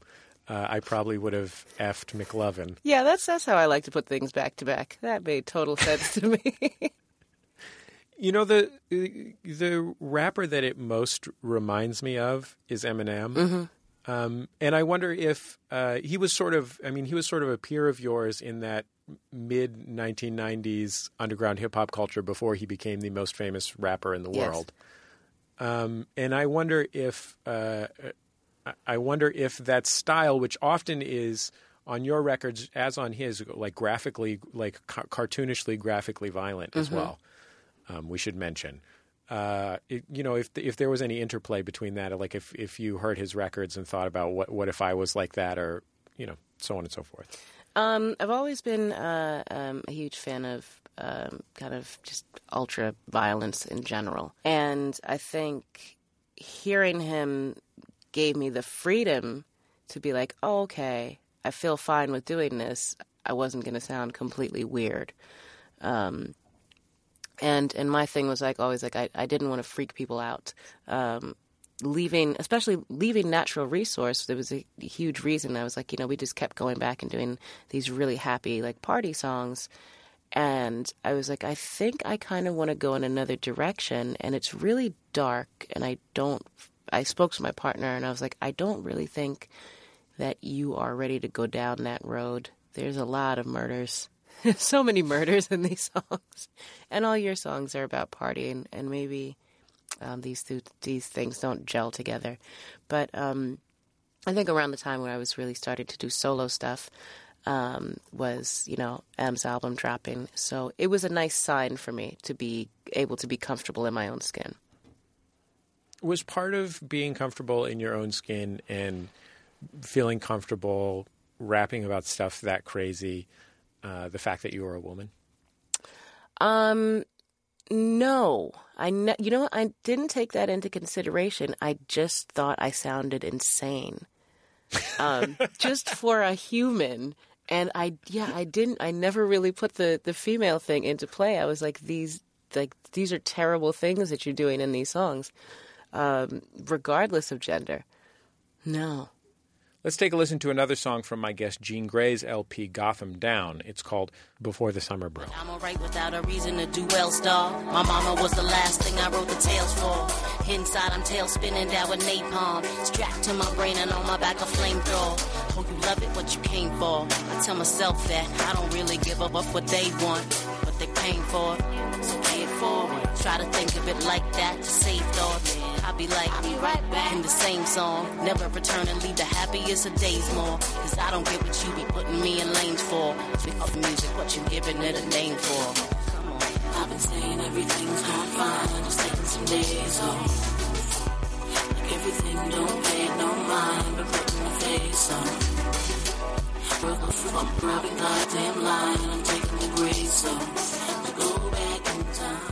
uh, I probably would have effed McLovin. Yeah, that's that's how I like to put things back to back. That made total sense to me. You know, the the rapper that it most reminds me of is Eminem. Mm-hmm. Um, and I wonder if uh, he was sort of, I mean, he was sort of a peer of yours in that mid nineteen nineties underground hip-hop culture before he became the most famous rapper in the Yes. world. Um, and I wonder if uh, I wonder if that style, which often is on your records as on his, like graphically, like ca- cartoonishly, graphically violent as Mhm. well. Um, we should mention, uh, it, you know, if if there was any interplay between that, like if if you heard his records and thought about what what if I was like that, or you know, so on and so forth. Um, I've always been uh, um, a huge fan of um, kind of just ultra violence in general, and I think hearing him gave me the freedom to be like, oh, okay, I feel fine with doing this. I wasn't going to sound completely weird. Um, and and my thing was like always like I, I didn't want to freak people out. Um, leaving, especially leaving Natural Resource, there was a huge reason. I was like, you know, we just kept going back and doing these really happy like party songs. And I was like, I think I kind of want to go in another direction. And it's really dark. And I don't, I spoke to my partner and I was like, I don't really think that you are ready to go down that road. There's a lot of murders. There's so many murders in these songs. And all your songs are about partying. And maybe um, these th- these things don't gel together. But um, I think around the time when I was really starting to do solo stuff, Um, was, you know, M's album dropping. So it was a nice sign for me to be able to be comfortable in my own skin. Was part of being comfortable in your own skin and feeling comfortable rapping about stuff that crazy, uh, the fact that you were a woman? Um, no. I ne- you know what? I didn't take that into consideration. I just thought I sounded insane. Um, just for a human. And I, yeah, I didn't, I never really put the, the female thing into play. I was like, these, like, these are terrible things that you're doing in these songs, um, regardless of gender. No. Let's take a listen to another song from my guest Jean Grey's L P Gotham Down. It's called Before the Summer Broke. I'm alright without a reason to do well, star. My mama was the last thing I wrote the tales for. Inside I'm tail spinning down with napalm. Strapped to my brain and on my back a flamethrower. Oh, you love it, what you came for. I tell myself that I don't really give a fuck what they want, but they paying for it. So pay it forward. Try to think of it like that to save thoughts. I'll be like, I'll be right back in the same song. Never return and leave the happiest of days more. Cause I don't get what you be putting me in lanes for. Speak of music, what you giving it a name for. Come on. I've been saying everything's going fine. Just taking some days off. Like everything don't pay no mind, but putting my face on. I'm robbing goddamn line. I'm taking the grace off. To go back in time.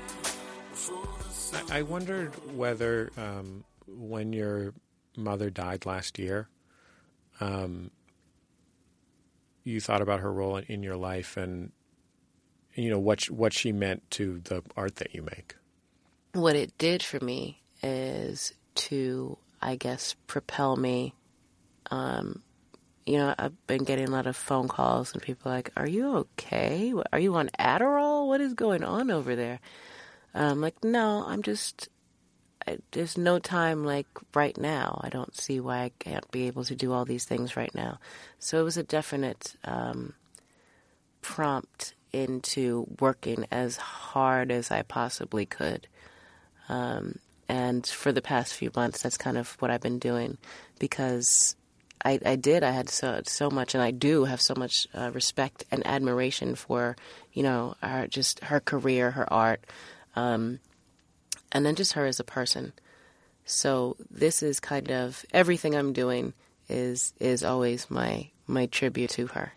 I wondered whether um, when your mother died last year, um, you thought about her role in, in your life and, you know, what what she meant to the art that you make. What it did for me is to, I guess, propel me. Um, you know, I've been getting a lot of phone calls and people are like, are you okay? Are you on Adderall? What is going on over there? I'm like, no, I'm just, I, there's no time like right now. I don't see why I can't be able to do all these things right now. So it was a definite um, prompt into working as hard as I possibly could. Um, and for the past few months, that's kind of what I've been doing because I, I did, I had so, so much, and I do have so much uh, respect and admiration for, you know, her, just her career, her art. Um, and then just her as a person. So this is kind of everything I'm doing is is always my my tribute to her.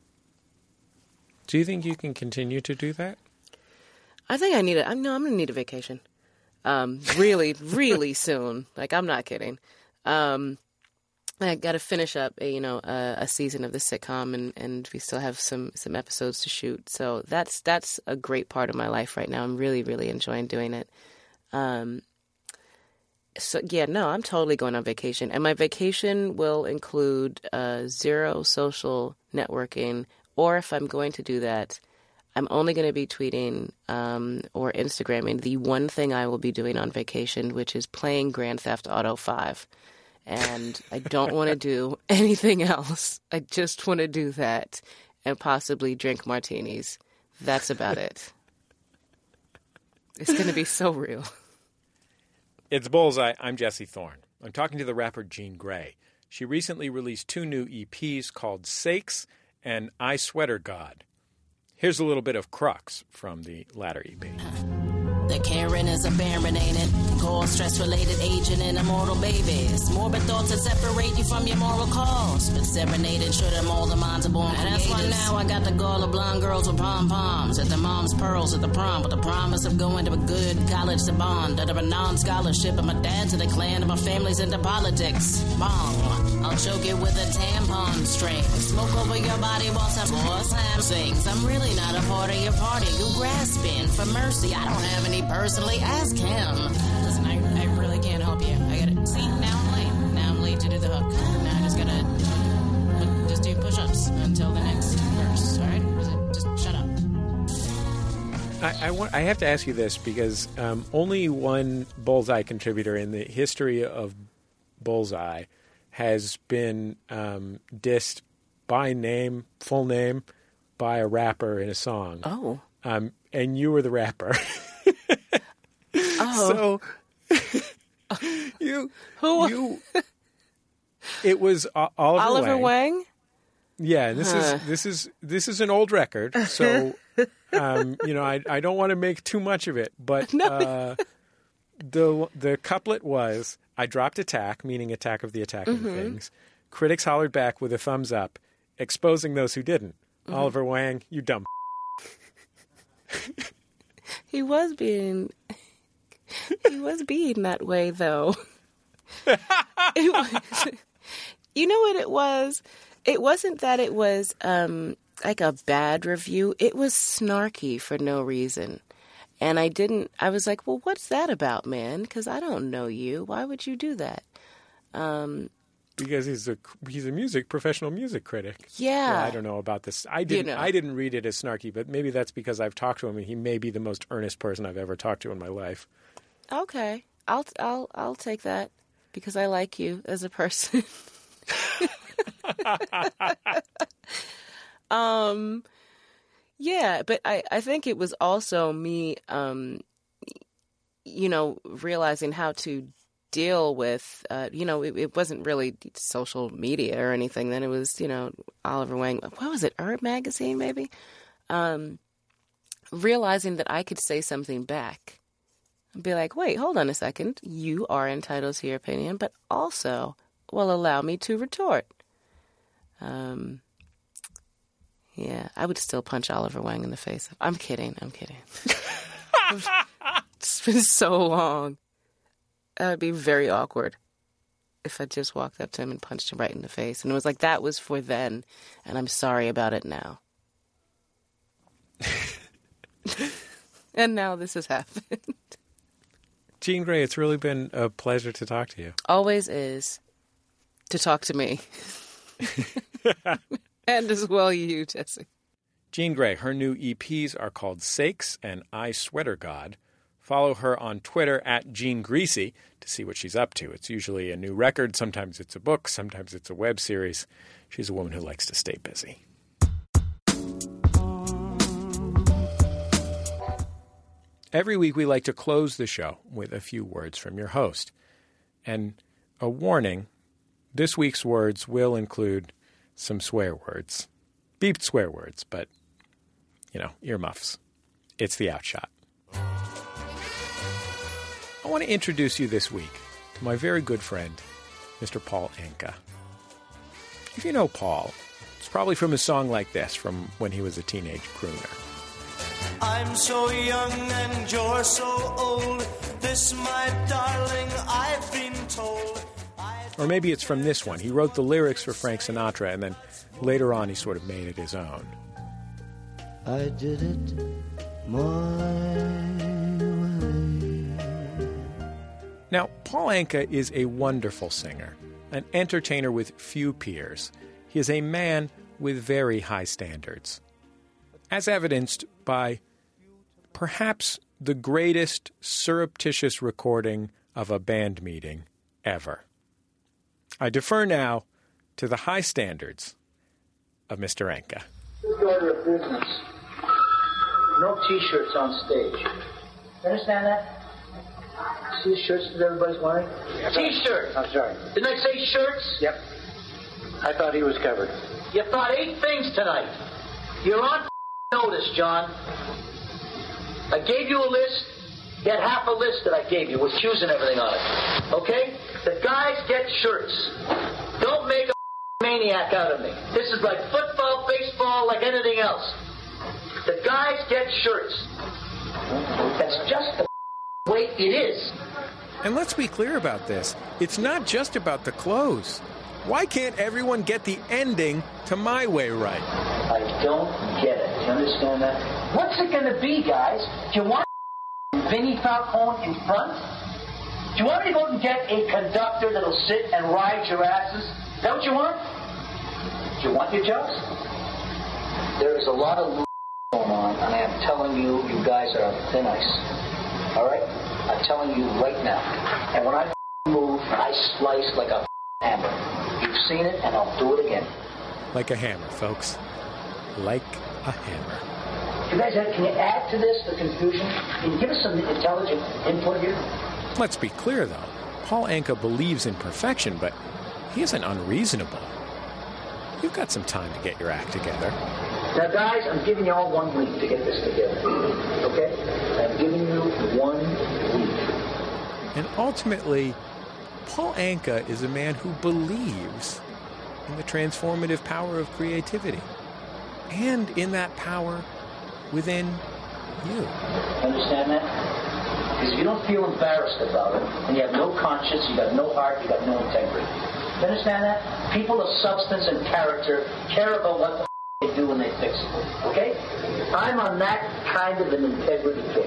Do you think you can continue to do that? I think I need a. I know I'm gonna need a vacation. Um, really, really soon. Like I'm not kidding. Um, I got to finish up, a, you know, a, a season of the sitcom, and, and we still have some, some episodes to shoot. So that's that's a great part of my life right now. I'm really, really enjoying doing it. Um, So, yeah, no, I'm totally going on vacation. And my vacation will include uh, zero social networking. Or if I'm going to do that, I'm only going to be tweeting um, or Instagramming the one thing I will be doing on vacation, which is playing Grand Theft Auto five. And I don't want to do anything else. I just want to do that and possibly drink martinis. That's about it. It's going to be so real. It's Bullseye. I'm Jesse Thorne. I'm talking to the rapper Jean Grae. She recently released two new E Ps called Sakes and I Sweater God. Here's a little bit of Crux from the latter E P. The Karen is a baron, ain't it? Core stress-related aging and immortal babies. Morbid thoughts that separate you from your moral cause. But serenaded should have all the minds are born. And that's why now I got the gall of blonde girls with pom-poms. At the mom's pearls at the prom. With the promise of going to a good college to bond. Under a non-scholarship of my dad to the clan. And my family's into politics. Bong. I'll choke it with a tampon string. Smoke over your body while some more Sam sings. I'm really not a part of your party. You grasping for mercy. I don't have any personally. Ask him. Listen, I, I really can't help you. I gotta see. Now I'm late. Now I'm late to do the hook. Now I just gotta just do push-ups until the next verse. All right? Just shut up. I, I, want, I have to ask you this because um, only one Bullseye contributor in the history of Bullseye has been um, dissed by name, full name, by a rapper in a song. Oh. Um, and you were the rapper. Oh. So you, Who? you, it was uh, Oliver, Oliver Wang. Wang? Yeah, and this Huh. is this is this is an old record, so um, you know I I don't want to make too much of it, but uh, the the couplet was I dropped attack, meaning Attack of the Attacking Mhm. Things. Critics hollered back with a thumbs up, exposing those who didn't. Mhm. Oliver Wang, you dumb. He was being... He was being that way, though. It was, you know what it was? It wasn't that it was um, like a bad review. It was snarky for no reason. And I didn't, I was like, well, what's that about, man? Because I don't know you. Why would you do that? Um, Because he's a he's a music professional music critic. Yeah. Well, I don't know about this. I didn't know. I didn't read it as snarky, but maybe that's because I've talked to him and he may be the most earnest person I've ever talked to in my life. okay. I'll, I'll, I'll take that because I like you as a person. um, yeah, but I, I think it was also me, um, you know, realizing how to deal with, uh, you know, it, it wasn't really social media or anything. Then it was, you know, Oliver Wang. What was it? Herb Magazine, maybe? Um, realizing that I could say something back. And be like, wait, hold on a second. You are entitled to your opinion, but also will allow me to retort. Um, yeah, I would still punch Oliver Wang in the face. I'm kidding. I'm kidding. It's been so long. That would be very awkward if I just walked up to him and punched him right in the face. And it was like, that was for then, and I'm sorry about it now. And now this has happened. Jean Grae, it's really been a pleasure to talk to you. Always is to talk to me. And as well you, Jesse. Jean Grae, her new E Ps are called Sakes and I Sweater God. Follow her on Twitter at Jean Greasy to see what she's up to. It's usually a new record. Sometimes it's a book. Sometimes it's a web series. She's a woman who likes to stay busy. Every week we like to close the show with a few words from your host. And a warning, this week's words will include some swear words. Beeped swear words, but, you know, earmuffs. It's the Outshot. I want to introduce you this week to my very good friend, Mister Paul Anka. If you know Paul, it's probably from a song like this from when he was a teenage crooner. I'm so young and you're so old. This, my darling, I've been told. Or maybe it's from this one. He wrote the lyrics for Frank Sinatra, and then later on he sort of made it his own. I did it my way. Now, Paul Anka is a wonderful singer, an entertainer with few peers. He is a man with very high standards, as evidenced by perhaps the greatest surreptitious recording of a band meeting ever. I defer now to the high standards of Mister Anka. Good order of business. No T-shirts on stage. You understand that? See the shirts that everybody's wearing? T-shirts! I'm sorry. Didn't I say shirts? Yep. I thought he was covered. You thought eight things tonight. You're on notice, John. I gave you a list. You had half a list that I gave you with cues and everything on it. Okay? The guys get shirts. Don't make a maniac out of me. This is like football, baseball, like anything else. The guys get shirts. That's just the way it is. And let's be clear about this. It's not just about the clothes. Why can't everyone get the ending to My Way right? I don't get it. Do you understand that? What's it going to be, guys? Do you want Vinnie Falcone in front? Do you want me to go and get a conductor that'll sit and ride your asses? Is that what you want? Do you want your jobs? There is a lot of going on, and I am telling you, you guys are thin ice. All right? I'm telling you right now. And when I move, I slice like a hammer. You've seen it, and I'll do it again. Like a hammer, folks. Like a hammer. You guys, have, can you add to this, the confusion? Can you give us some intelligent input here? Let's be clear, though. Paul Anka believes in perfection, but he isn't unreasonable. You've got some time to get your act together. Now, guys, I'm giving you all one week to get this together. Okay? I'm giving you one week. And ultimately, Paul Anka is a man who believes in the transformative power of creativity and in that power within you. Understand that? Because if you don't feel embarrassed about it, and you have no conscience, you got no heart, you got no integrity. You understand that? People of substance and character care about what the they do when they fix it. Okay? I'm on that kind of an integrity kick.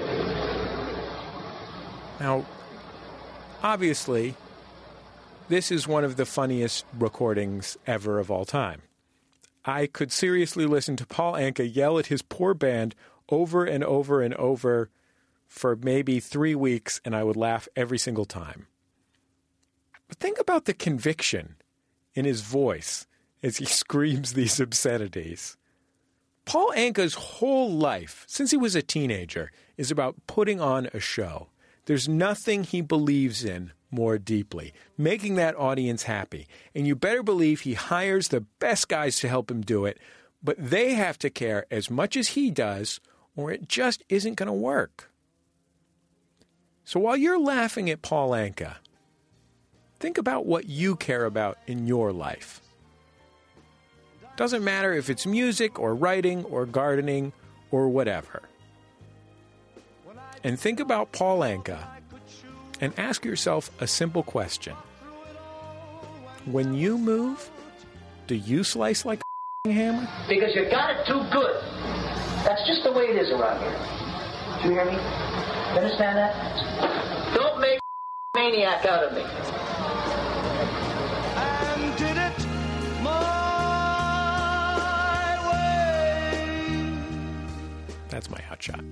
Now, obviously, this is one of the funniest recordings ever of all time. I could seriously listen to Paul Anka yell at his poor band over and over and over for maybe three weeks, and I would laugh every single time. But think about the conviction in his voice as he screams these obscenities. Paul Anka's whole life, since he was a teenager, is about putting on a show. There's nothing he believes in more deeply, making that audience happy. And you better believe he hires the best guys to help him do it, but they have to care as much as he does, or it just isn't going to work. So while you're laughing at Paul Anka, think about what you care about in your life. Doesn't matter if it's music or writing or gardening or whatever. And think about Paul Anka and ask yourself a simple question. When you move, do you slice like a hammer? Because you got it too good. That's just the way it is around here. Do you hear me? You understand that? Don't make a maniac out of me. And did it my way. That's my hot shot.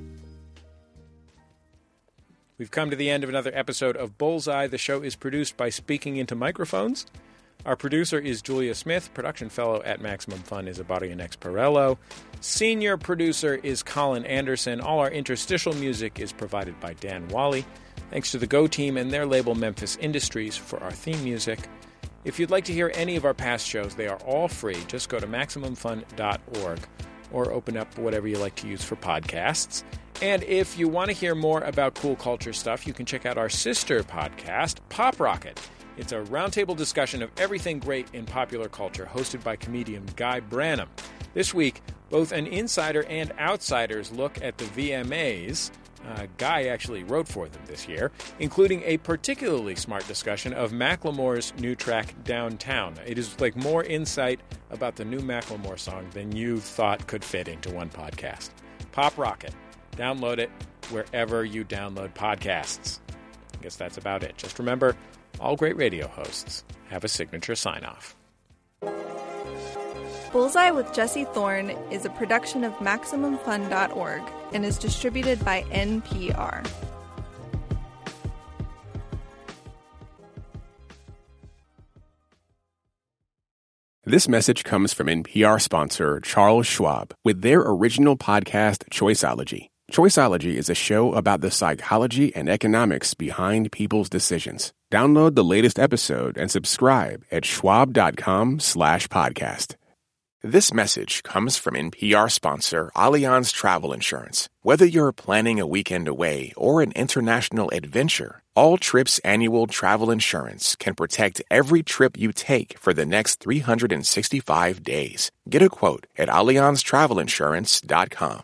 We've come to the end of another episode of Bullseye. The show is produced by Speaking Into Microphones. Our producer is Julia Smith. Production fellow at Maximum Fun is Abadia Nexparello. Senior producer is Colin Anderson. All our interstitial music is provided by Dan Wally. Thanks to the Go Team and their label Memphis Industries for our theme music. If you'd like to hear any of our past shows, they are all free. Just go to maximum fun dot org or open up whatever you like to use for podcasts. And if you want to hear more about cool culture stuff, you can check out our sister podcast, Pop Rocket. It's a roundtable discussion of everything great in popular culture, hosted by comedian Guy Branum. This week, both an insider and outsiders look at the V M As. Uh, Guy actually wrote for them this year, including a particularly smart discussion of Macklemore's new track, Downtown. It is like more insight about the new Macklemore song than you thought could fit into one podcast. Pop Rocket. Download it wherever you download podcasts. I guess that's about it. Just remember, all great radio hosts have a signature sign-off. Bullseye with Jesse Thorne is a production of Maximum Fun dot org and is distributed by N P R. This message comes from N P R sponsor Charles Schwab with their original podcast, Choiceology. Choiceology is a show about the psychology and economics behind people's decisions. Download the latest episode and subscribe at schwab.com slash podcast. This message comes from N P R sponsor Allianz Travel Insurance. Whether you're planning a weekend away or an international adventure, All Trips annual travel insurance can protect every trip you take for the next three hundred sixty-five days. Get a quote at allianz travel insurance dot com.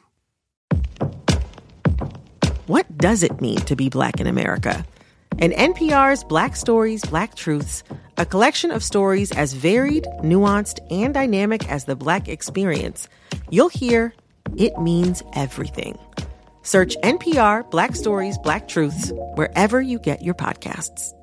What does it mean to be Black in America? In N P R's Black Stories, Black Truths, a collection of stories as varied, nuanced, and dynamic as the Black experience, you'll hear it means everything. Search N P R Black Stories, Black Truths wherever you get your podcasts.